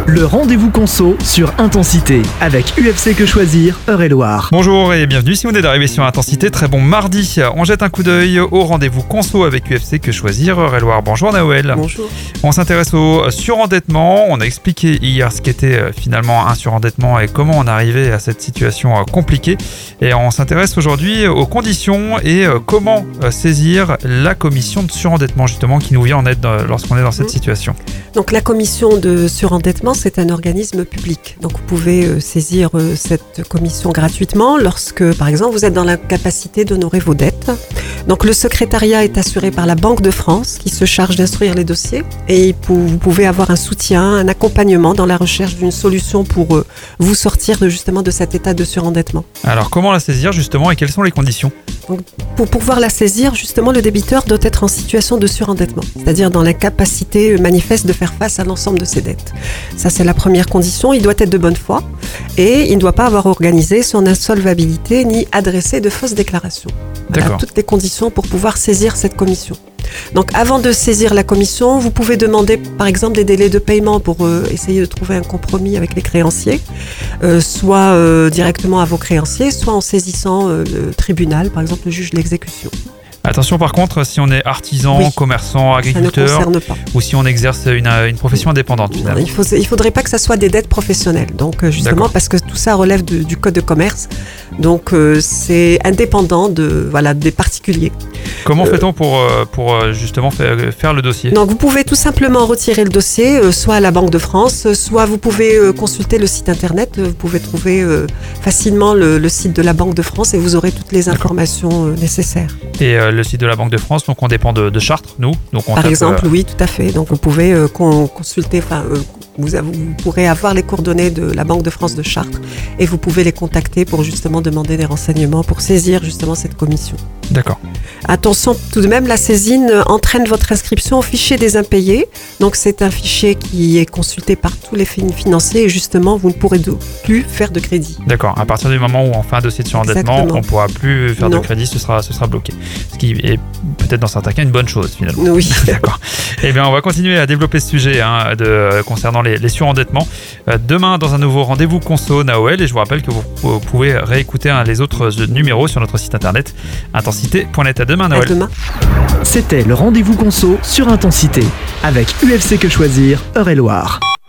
Le rendez-vous conso sur Intensité avec UFC Que Choisir, Eure-et-Loir. Bonjour et bienvenue si vous venez d'arriver sur Intensité. Très bon mardi. On jette un coup d'œil au rendez-vous conso avec UFC Que Choisir, Eure-et-Loir. Bonjour Naouel. Bonjour. On s'intéresse au surendettement. On a expliqué hier ce qu'était finalement un surendettement et comment on arrivait à cette situation compliquée. Et on s'intéresse aujourd'hui aux conditions et comment saisir la commission de surendettement justement qui nous vient en aide lorsqu'on est dans cette situation. Donc la commission de surendettement, c'est un organisme public. Donc vous pouvez saisir cette commission gratuitement lorsque, par exemple, vous êtes dans l'incapacité d'honorer vos dettes. Donc le secrétariat est assuré par la Banque de France qui se charge d'instruire les dossiers et vous pouvez avoir un soutien, un accompagnement dans la recherche d'une solution pour vous sortir justement de cet état de surendettement. Alors comment la saisir justement et quelles sont les conditions ? Donc, pour pouvoir la saisir, justement, le débiteur doit être en situation de surendettement, c'est-à-dire dans l'incapacité manifeste de faire face à l'ensemble de ses dettes. Ça, c'est la première condition. Il doit être de bonne foi et il ne doit pas avoir organisé son insolvabilité ni adressé de fausses déclarations. Voilà toutes les conditions pour pouvoir saisir cette commission. Donc avant de saisir la commission, vous pouvez demander par exemple des délais de paiement pour essayer de trouver un compromis avec les créanciers, soit directement à vos créanciers, soit en saisissant le tribunal, par exemple le juge de l'exécution. Attention par contre, si on est artisan, commerçant, agriculteur, ou si on exerce une profession indépendante finalement. Il faudrait pas que ça soit des dettes professionnelles, donc justement parce que tout ça relève du code de commerce, donc c'est indépendant des particuliers. Comment fait-on pour justement faire le dossier ? Donc vous pouvez tout simplement retirer le dossier, soit à la Banque de France, soit vous pouvez consulter le site internet, vous pouvez trouver facilement le site de la Banque de France et vous aurez toutes les informations nécessaires. Et le site de la Banque de France, donc on dépend de Chartres, nous. Donc Par exemple, oui, tout à fait. Donc vous pouvez consulter, vous pourrez avoir les coordonnées de la Banque de France de Chartres et vous pouvez les contacter pour justement demander des renseignements, pour saisir justement cette commission. D'accord. Attention, tout de même, la saisine entraîne votre inscription au fichier des impayés. Donc c'est un fichier qui est consulté par tous les financiers et justement, vous ne pourrez plus faire de crédit. D'accord. À partir du moment où on fait un dossier de surendettement, on ne pourra plus faire de crédit, ce sera bloqué. Ce qui est peut-être dans certains cas une bonne chose finalement. Oui. D'accord. Eh bien, on va continuer à développer ce sujet concernant les surendettements. Demain, dans un nouveau rendez-vous conso Naouel, et je vous rappelle que vous pouvez réécouter les autres numéros sur notre site internet intensité.net. À demain Naouel. À demain. C'était le rendez-vous conso sur Intensité avec UFC Que Choisir, Eure-et-Loir.